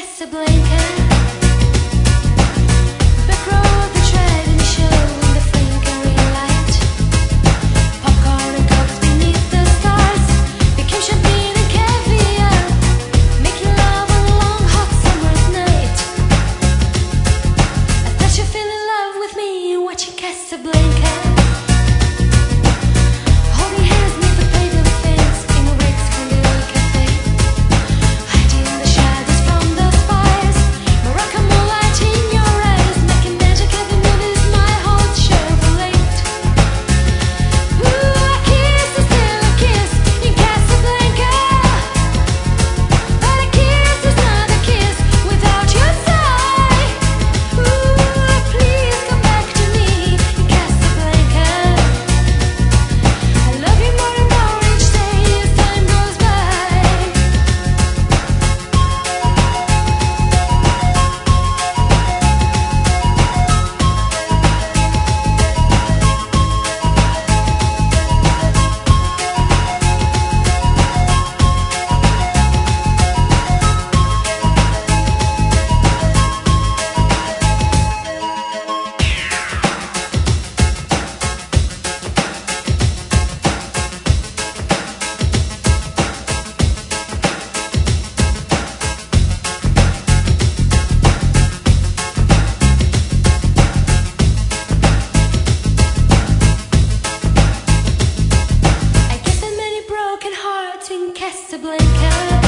Casablanca. Back row of the driving show in the flickering light. Popcorn and cokes beneath the stars. Became champagne and caviar. Making love on a long hot summer's night. I thought you fell in love with me watching Casablanca. Holding hands neath the playbill fence in a Mexican little cafe. Hiding the shadows from the spires. Moroccan moonlight in your eyes. Making magic of the movies, my heart Chevrolet. Ooh, a kiss is still a kiss in Casablanca. But a kiss is not a kiss without your sigh. Ooh, please come back to me in Casablanca. I love you more and more each day as time goes by. I guess there are many broken hearts in Casablanca.